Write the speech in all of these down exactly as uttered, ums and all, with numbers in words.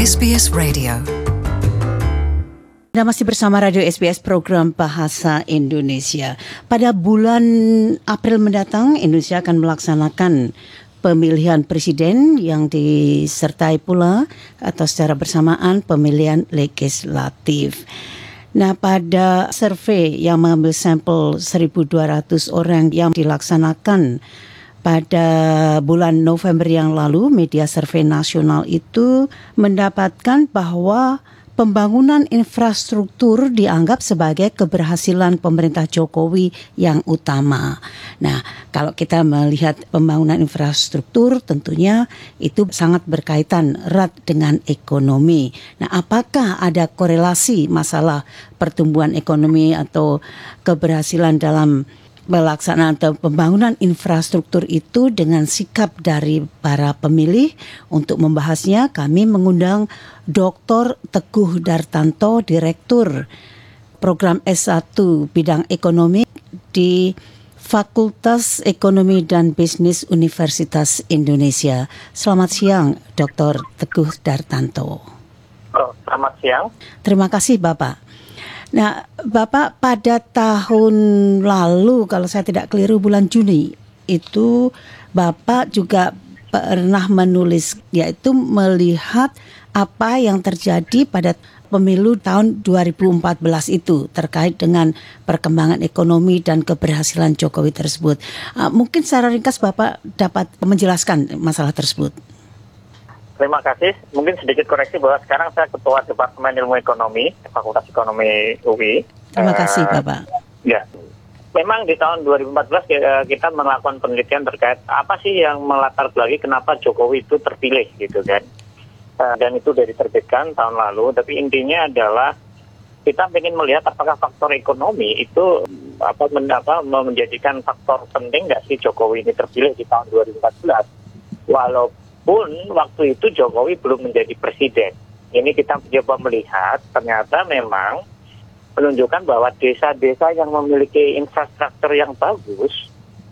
S B S Radio. Anda masih bersama Radio S B S program Bahasa Indonesia. Pada bulan April mendatang, Indonesia akan melaksanakan pemilihan presiden yang disertai pula atau secara bersamaan pemilihan legislatif. Nah, pada survei yang mengambil sampel seribu dua ratus orang yang dilaksanakan pada bulan November yang lalu, media survei nasional itu mendapatkan bahwa pembangunan infrastruktur dianggap sebagai keberhasilan pemerintah Jokowi yang utama. Nah, kalau kita melihat pembangunan infrastruktur, tentunya itu sangat berkaitan erat dengan ekonomi. Nah, apakah ada korelasi masalah pertumbuhan ekonomi atau keberhasilan dalam pelaksanaan atau pembangunan infrastruktur itu dengan sikap dari para pemilih? Untuk membahasnya, kami mengundang Doktor Teguh Dartanto, Direktur Program S satu Bidang Ekonomi di Fakultas Ekonomi dan Bisnis Universitas Indonesia. Selamat siang, Doktor Teguh Dartanto. Oh, selamat siang. Terima kasih, Bapak. Nah, Bapak, pada tahun lalu, kalau saya tidak keliru bulan Juni, itu Bapak juga pernah menulis, yaitu melihat apa yang terjadi pada pemilu tahun dua ribu empat belas itu terkait dengan perkembangan ekonomi dan keberhasilan Jokowi tersebut. Uh, mungkin secara ringkas Bapak dapat menjelaskan masalah tersebut. Terima kasih. Mungkin sedikit koreksi bahwa sekarang saya Ketua Departemen Ilmu Ekonomi, Fakultas Ekonomi U I. Terima kasih, uh, Bapak. Ya, memang di tahun dua ribu empat belas kita melakukan penelitian terkait apa sih yang melatar belakangi kenapa Jokowi itu terpilih, gitu kan. Uh, dan itu sudah diterbitkan tahun lalu. Tapi intinya adalah kita ingin melihat apakah faktor ekonomi itu apa, men, apa menjadikan faktor penting nggak sih Jokowi ini terpilih di tahun dua ribu empat belas. Walaupun pun waktu itu Jokowi belum menjadi presiden. Ini kita coba melihat, ternyata memang menunjukkan bahwa desa-desa yang memiliki infrastruktur yang bagus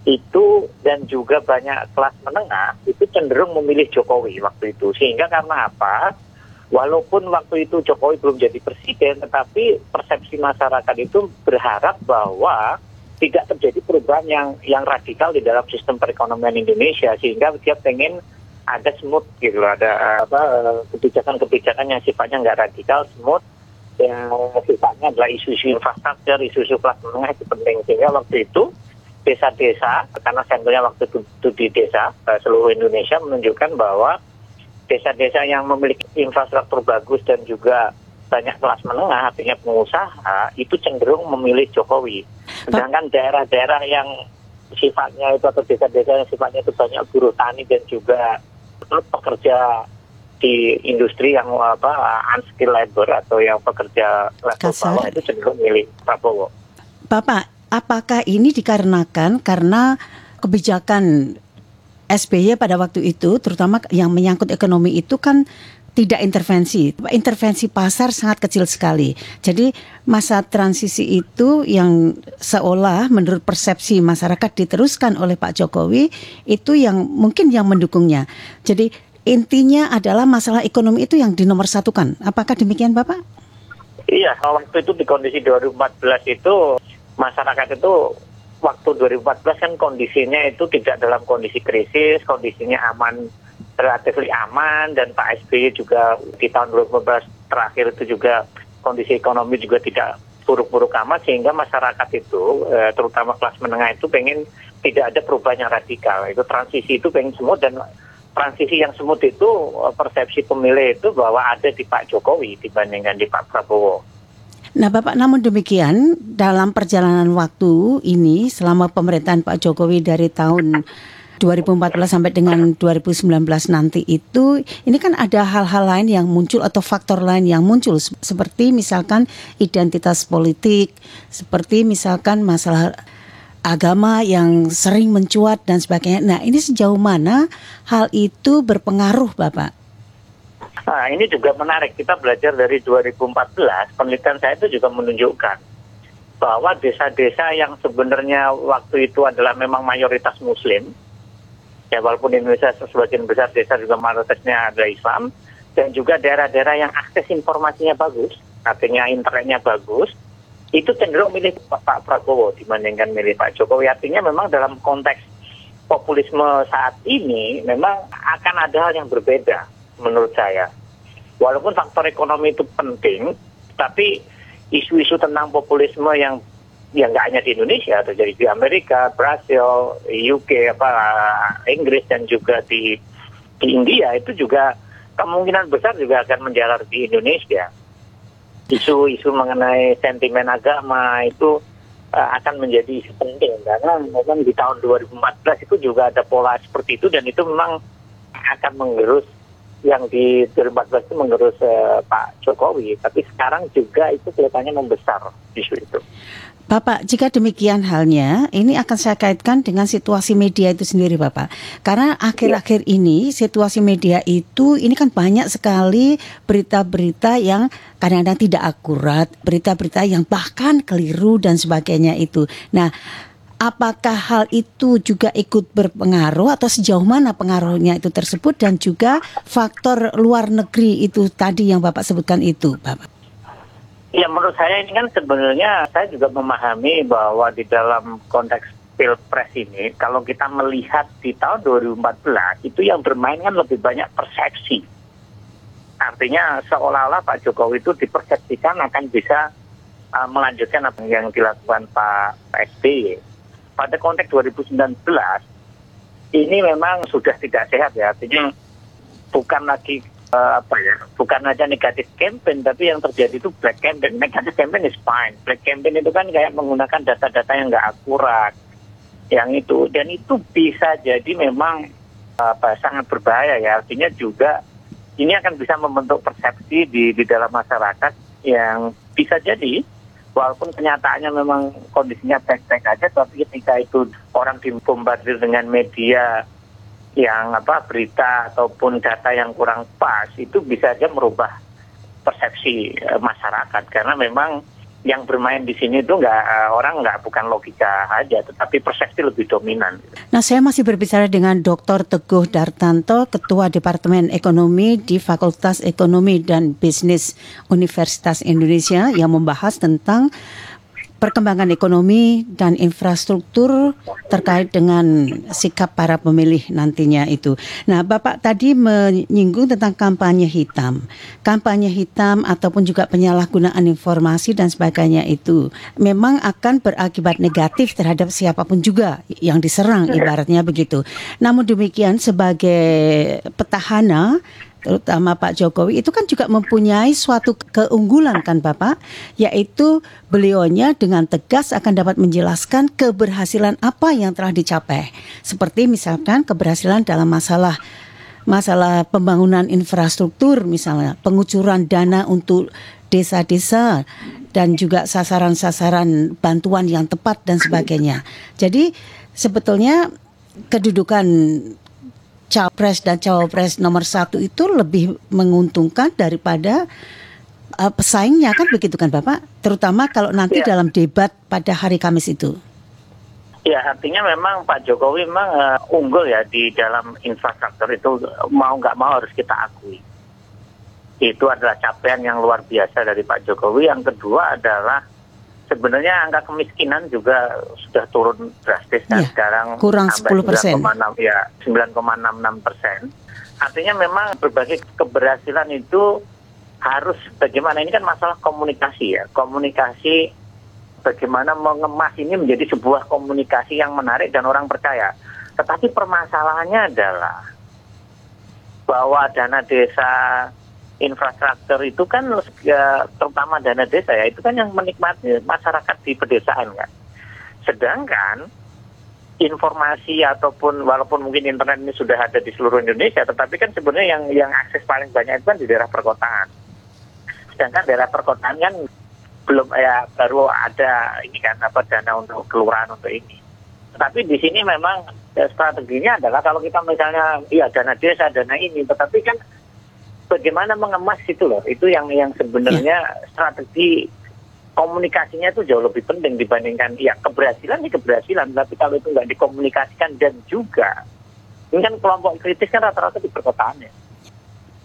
itu dan juga banyak kelas menengah itu cenderung memilih Jokowi waktu itu. Sehingga karena apa? Walaupun waktu itu Jokowi belum jadi presiden, tetapi persepsi masyarakat itu berharap bahwa tidak terjadi perubahan yang yang radikal di dalam sistem perekonomian Indonesia, sehingga dia pengen ada smooth gitu loh, ada apa kebijakan-kebijakan yang sifatnya nggak radikal, smooth, yang sifatnya adalah isu-isu infrastruktur, isu-isu kelas menengah itu penting. Sehingga waktu itu desa-desa, karena sampelnya waktu itu, itu di desa seluruh Indonesia, menunjukkan bahwa desa-desa yang memiliki infrastruktur bagus dan juga banyak kelas menengah, artinya pengusaha, itu cenderung memilih Jokowi. Sedangkan daerah-daerah yang sifatnya itu atau desa-desa yang sifatnya itu banyak buruh tani dan juga pekerja di industri yang apa unskilled labor atau yang pekerja level bawah itu cenderung milih Prabowo. Bapak, apakah ini dikarenakan karena kebijakan S B Y pada waktu itu, terutama yang menyangkut ekonomi itu kan tidak intervensi, intervensi pasar sangat kecil sekali. Jadi masa transisi itu yang seolah menurut persepsi masyarakat diteruskan oleh Pak Jokowi itu yang mungkin yang mendukungnya. Jadi intinya adalah masalah ekonomi itu yang dinomorsatukan. Apakah demikian, Bapak? Iya, waktu itu di kondisi dua ribu empat belas itu masyarakat itu waktu dua ribu empat belas kan kondisinya itu tidak dalam kondisi krisis, kondisinya aman, relatif aman, dan Pak S B Y juga di tahun dua ribu empat belas terakhir itu juga kondisi ekonomi juga tidak buruk-buruk amat, sehingga masyarakat itu terutama kelas menengah itu pengen tidak ada perubahan yang radikal. Itu transisi itu pengen smooth, dan transisi yang smooth itu persepsi pemilih itu bahwa ada di Pak Jokowi dibandingkan di Pak Prabowo. Nah, Bapak, namun demikian dalam perjalanan waktu ini selama pemerintahan Pak Jokowi dari tahun dua ribu empat belas sampai dengan dua ribu sembilan belas nanti itu, ini kan ada hal-hal lain yang muncul atau faktor lain yang muncul, seperti misalkan identitas politik, seperti misalkan masalah agama yang sering mencuat dan sebagainya. Nah, ini sejauh mana hal itu berpengaruh, Bapak? Nah, ini juga menarik. Kita belajar dari dua ribu empat belas, penelitian saya itu juga menunjukkan bahwa desa-desa yang sebenarnya waktu itu adalah memang mayoritas Muslim, ya walaupun Indonesia sebagian besar desa juga mayoritasnya adalah Islam, dan juga daerah-daerah yang akses informasinya bagus, artinya internetnya bagus, itu cenderung milih Pak Prabowo dibandingkan milih Pak Jokowi. Artinya memang dalam konteks populisme saat ini memang akan ada hal yang berbeda menurut saya. Walaupun faktor ekonomi itu penting, tapi isu-isu tentang populisme yang yang nggak hanya di Indonesia, terjadi di Amerika, Brasil, U K, apa Inggris, dan juga di di India, itu juga kemungkinan besar juga akan menjalar di Indonesia. Isu-isu mengenai sentimen agama itu uh, akan menjadi isu penting, karena memang di tahun dua ribu empat belas itu juga ada pola seperti itu, dan itu memang akan menggerus, yang di dua ribu empat belas itu menggerus uh, Pak Jokowi, tapi sekarang juga itu kelihatannya membesar isu itu. Bapak, jika demikian halnya, ini akan saya kaitkan dengan situasi media itu sendiri, Bapak. Karena akhir-akhir ini situasi media itu, ini kan banyak sekali berita-berita yang kadang-kadang tidak akurat, berita-berita yang bahkan keliru dan sebagainya itu. Nah, apakah hal itu juga ikut berpengaruh atau sejauh mana pengaruhnya itu tersebut, dan juga faktor luar negeri itu tadi yang Bapak sebutkan itu, Bapak? Ya, menurut saya ini kan sebenarnya saya juga memahami bahwa di dalam konteks Pilpres ini, kalau kita melihat di tahun dua ribu empat belas, itu yang bermain kan lebih banyak persepsi. Artinya seolah-olah Pak Jokowi itu dipersepsikan akan bisa uh, melanjutkan apa yang dilakukan Pak S B Y. Pada konteks dua ribu sembilan belas, ini memang sudah tidak sehat ya, artinya bukan lagi Uh, apa ya, bukan aja negatif campaign, tapi yang terjadi itu black campaign. Negatif campaign is fine. Black campaign itu kan kayak menggunakan data-data yang nggak akurat, yang itu, dan itu bisa jadi memang uh, apa, sangat berbahaya ya. Artinya juga ini akan bisa membentuk persepsi di di dalam masyarakat yang bisa jadi walaupun kenyataannya memang kondisinya baik-baik aja, tapi ketika itu orang dibombardir dengan media yang apa berita ataupun data yang kurang pas, itu bisa aja merubah persepsi e, masyarakat, karena memang yang bermain di sini itu nggak e, orang nggak bukan logika aja, tetapi persepsi lebih dominan. Nah, saya masih berbicara dengan Doktor Teguh Dartanto, Ketua Departemen Ekonomi di Fakultas Ekonomi dan Bisnis Universitas Indonesia, yang membahas tentang perkembangan ekonomi dan infrastruktur terkait dengan sikap para pemilih nantinya itu. Nah, Bapak tadi menyinggung tentang kampanye hitam. Kampanye hitam ataupun juga penyalahgunaan informasi dan sebagainya itu memang akan berakibat negatif terhadap siapapun juga yang diserang, ibaratnya begitu. Namun demikian, sebagai petahana, terutama Pak Jokowi, itu kan juga mempunyai suatu keunggulan kan Bapak, yaitu beliaunya dengan tegas akan dapat menjelaskan keberhasilan apa yang telah dicapai. Seperti misalkan keberhasilan dalam masalah masalah pembangunan infrastruktur, misalnya pengucuran dana untuk desa-desa dan juga sasaran-sasaran bantuan yang tepat dan sebagainya. Jadi sebetulnya kedudukan Capres dan Cawapres nomor satu itu lebih menguntungkan daripada uh, pesaingnya, kan begitu kan Bapak? Terutama kalau nanti ya, dalam debat pada hari Kamis itu. Ya, artinya memang Pak Jokowi memang uh, unggul ya di dalam infrastruktur itu, mau nggak mau harus kita akui. Itu adalah capaian yang luar biasa dari Pak Jokowi. Yang kedua adalah sebenarnya angka kemiskinan juga sudah turun drastis kan, ya, sekarang kurang sepuluh persen. Ya, sembilan koma enam enam persen. Artinya memang berbagai keberhasilan itu harus bagaimana, ini kan masalah komunikasi ya. Komunikasi bagaimana mengemas ini menjadi sebuah komunikasi yang menarik dan orang percaya. Tetapi permasalahannya adalah bahwa dana desa infrastruktur itu kan ya, terutama dana desa ya, itu kan yang menikmati masyarakat di pedesaan kan. Sedangkan informasi ataupun walaupun mungkin internet ini sudah ada di seluruh Indonesia, tetapi kan sebenarnya yang yang akses paling banyak itu kan di daerah perkotaan. Sedangkan daerah perkotaan kan belum ya, baru ada ini kan apa dana untuk kelurahan untuk ini. Tetapi di sini memang ya, strateginya adalah kalau kita misalnya iya dana desa, dana ini, tetapi kan bagaimana mengemas itu loh, itu yang yang sebenarnya ya, strategi komunikasinya itu jauh lebih penting dibandingkan ya keberhasilan ini keberhasilan, tapi kalau itu nggak dikomunikasikan dan juga ini kan kelompok kritis kan rata-rata di perkotaan ya.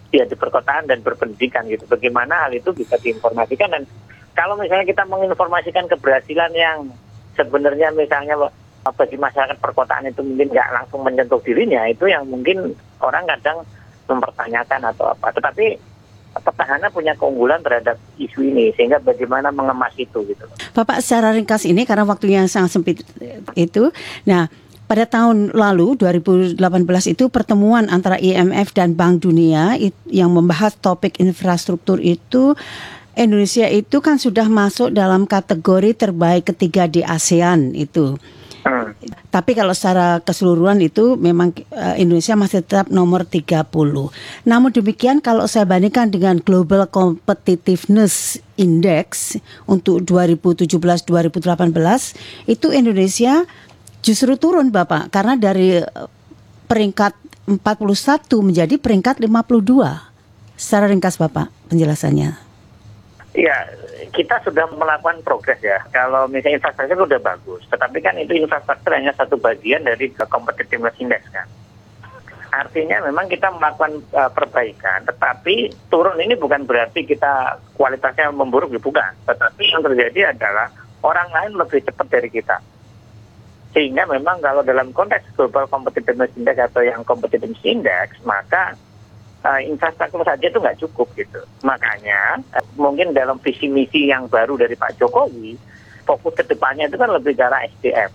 ya di perkotaan dan berpendidikan gitu. Bagaimana hal itu bisa diinformasikan, dan kalau misalnya kita menginformasikan keberhasilan yang sebenarnya misalnya bagi masyarakat perkotaan itu mungkin nggak langsung menyentuh dirinya, itu yang mungkin orang kadang mempertanyakan atau apa. Tetapi petahana punya keunggulan terhadap isu ini, sehingga bagaimana mengemas itu gitu. Bapak, secara ringkas ini karena waktunya yang sangat sempit itu. Nah, pada tahun lalu dua ribu delapan belas itu pertemuan antara I M F dan Bank Dunia yang membahas topik infrastruktur itu, Indonesia itu kan sudah masuk dalam kategori terbaik ketiga di ASEAN itu. Hmm. Tapi kalau secara keseluruhan itu memang uh, Indonesia masih tetap nomor tiga puluh. Namun demikian kalau saya bandingkan dengan Global Competitiveness Index untuk dua ribu tujuh belas dua ribu delapan belas itu Indonesia justru turun, Bapak, karena dari peringkat empat puluh satu menjadi peringkat lima puluh dua. Secara ringkas, Bapak, penjelasannya. Ya, kita sudah melakukan progres ya. Kalau misalnya infrastruktur sudah bagus, tetapi kan itu infrastruktur hanya satu bagian dari competitiveness index kan. Artinya memang kita melakukan uh, perbaikan, tetapi turun ini bukan berarti kita kualitasnya memburuk, bukan. Tetapi yang terjadi adalah orang lain lebih cepat dari kita. Sehingga memang kalau dalam konteks global competitiveness index atau yang competitiveness index, maka uh, infrastruktur saja itu nggak cukup gitu. Makanya uh, mungkin dalam visi misi yang baru dari Pak Jokowi, fokus kedepannya itu kan lebih ke arah S D M.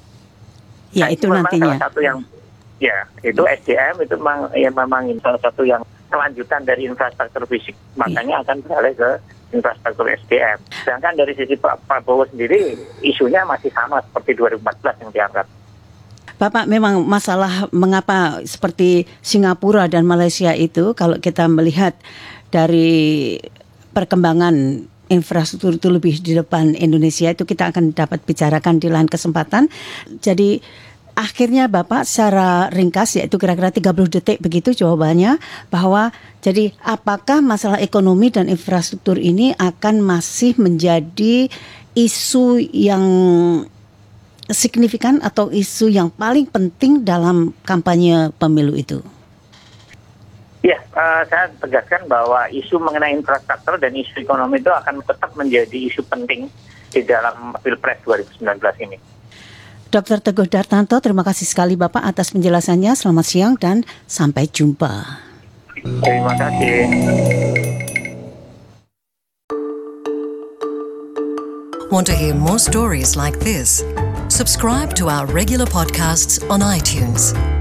Ya, nah, itu, itu nantinya. Salah satu yang ya itu S D M itu memang ya memang salah satu yang kelanjutan dari infrastruktur fisik. Makanya ya. akan beralih ke infrastruktur S D M. Sedangkan dari sisi Pak Prabowo sendiri, isunya masih sama seperti dua ribu empat belas yang diangkat. Bapak, memang masalah mengapa seperti Singapura dan Malaysia itu, kalau kita melihat dari perkembangan infrastruktur itu lebih di depan Indonesia, itu kita akan dapat bicarakan di lain kesempatan. Jadi akhirnya Bapak secara ringkas, yaitu kira-kira tiga puluh detik begitu jawabannya, bahwa jadi apakah masalah ekonomi dan infrastruktur ini akan masih menjadi isu yang signifikan atau isu yang paling penting dalam kampanye pemilu itu? Ya, uh, saya tegaskan bahwa isu mengenai infrastruktur dan isu ekonomi itu akan tetap menjadi isu penting di dalam Pilpres dua ribu sembilan belas ini. Doktor Teguh Dartanto, terima kasih sekali Bapak atas penjelasannya. Selamat siang dan sampai jumpa. Terima kasih. Want to hear more stories like this? Subscribe to our regular podcasts on iTunes.